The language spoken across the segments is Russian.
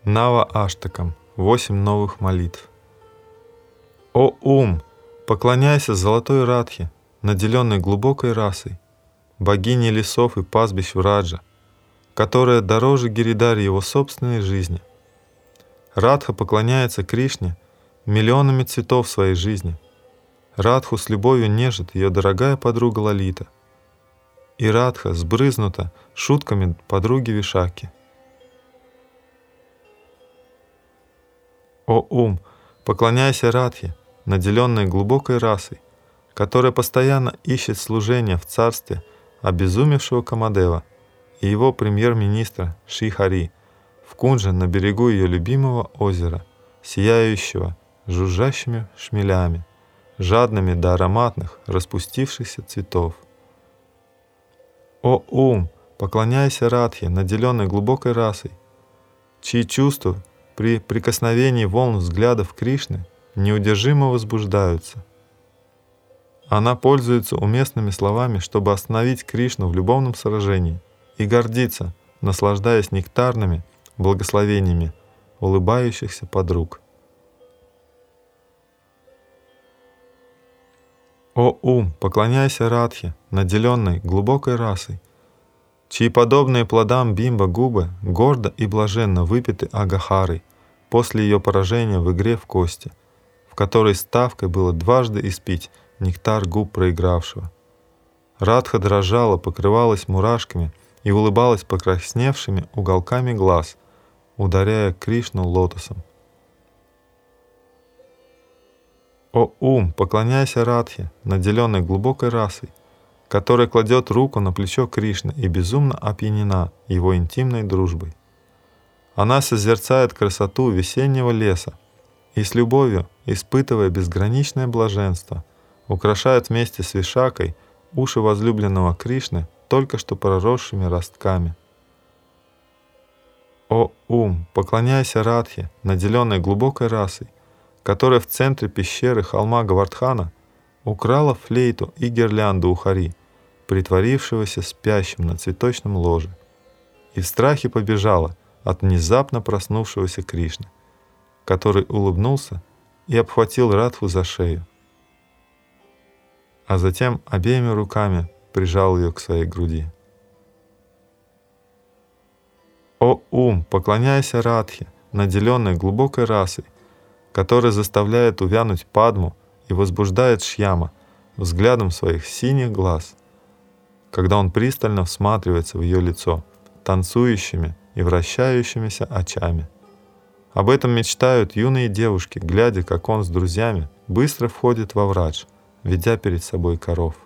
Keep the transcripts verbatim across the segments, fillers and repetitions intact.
Нава Аштакам. Восемь новых молитв. О ум, поклоняйся золотой Радхе, наделенной глубокой расой, богине лесов и пастбищ Враджа, которая дороже Гиридари его собственной жизни. Радха поклоняется Кришне миллионами цветов своей жизни. Радху с любовью нежит ее дорогая подруга Лалита. И Радха сбрызнута шутками подруги Вишаки. О ум, поклоняйся Радхе, наделенной глубокой расой, которая постоянно ищет служение в царстве обезумевшего Камадева и его премьер-министра Шри-Хари в Кундже на берегу ее любимого озера, сияющего жужжащими шмелями, жадными до ароматных распустившихся цветов. О ум, поклоняйся Радхе, наделенной глубокой расой, чьи чувства при прикосновении волн взглядов Кришны неудержимо возбуждаются. Она пользуется уместными словами, чтобы остановить Кришну в любовном сражении и гордится, наслаждаясь нектарными благословениями улыбающихся подруг. О ум, поклоняйся Радхе, наделенной глубокой расой, чьи подобные плодам бимба губы гордо и блаженно выпиты Агахарой после ее поражения в игре в кости, в которой ставкой было дважды испить нектар губ проигравшего. Радха дрожала, покрывалась мурашками и улыбалась покрасневшими уголками глаз, ударяя Кришну лотосом. О ум, поклоняйся Радхе, наделенной глубокой расой, которая кладет руку на плечо Кришны и безумно опьянена его интимной дружбой. Она созерцает красоту весеннего леса и с любовью, испытывая безграничное блаженство, украшает вместе с Вишакой уши возлюбленного Кришны только что проросшими ростками. О ум, поклоняйся Радхе, наделенной глубокой расой, которая в центре пещеры холма Гавардхана украла флейту и гирлянду у Хари, притворившегося спящим на цветочном ложе, и в страхе побежала от внезапно проснувшегося Кришны, который улыбнулся и обхватил Радху за шею, а затем обеими руками прижал ее к своей груди. О ум, поклоняйся Радхе, наделенной глубокой расой, которая заставляет увянуть Падму и возбуждает Шьяма взглядом своих синих глаз, когда он пристально всматривается в ее лицо танцующими и вращающимися очами. Об этом мечтают юные девушки, глядя, как он с друзьями быстро входит во Врадж, ведя перед собой коров.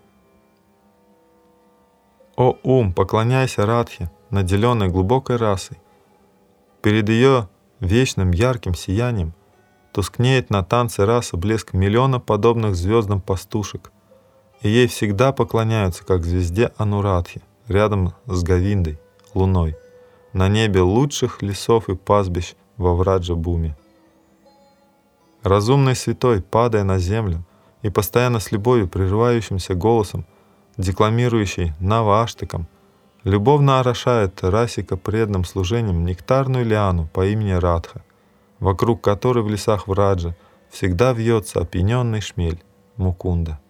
О ум, поклоняйся Радхе, наделенной глубокой расой. Перед ее вечным ярким сиянием тускнеет на танце раса блеск миллиона подобных звездам пастушек, и ей всегда поклоняются как звезде Анурадхи, рядом с Говиндой, луной, на небе лучших лесов и пастбищ во Враджа-буме. Разумный святой, падая на землю и постоянно с любовью прерывающимся голосом, декламирующий Нава Аштакам, любовно орошает Расика преданным служением нектарную лиану по имени Радха, вокруг которой в лесах Враджа всегда вьется опьяненный шмель Мукунда.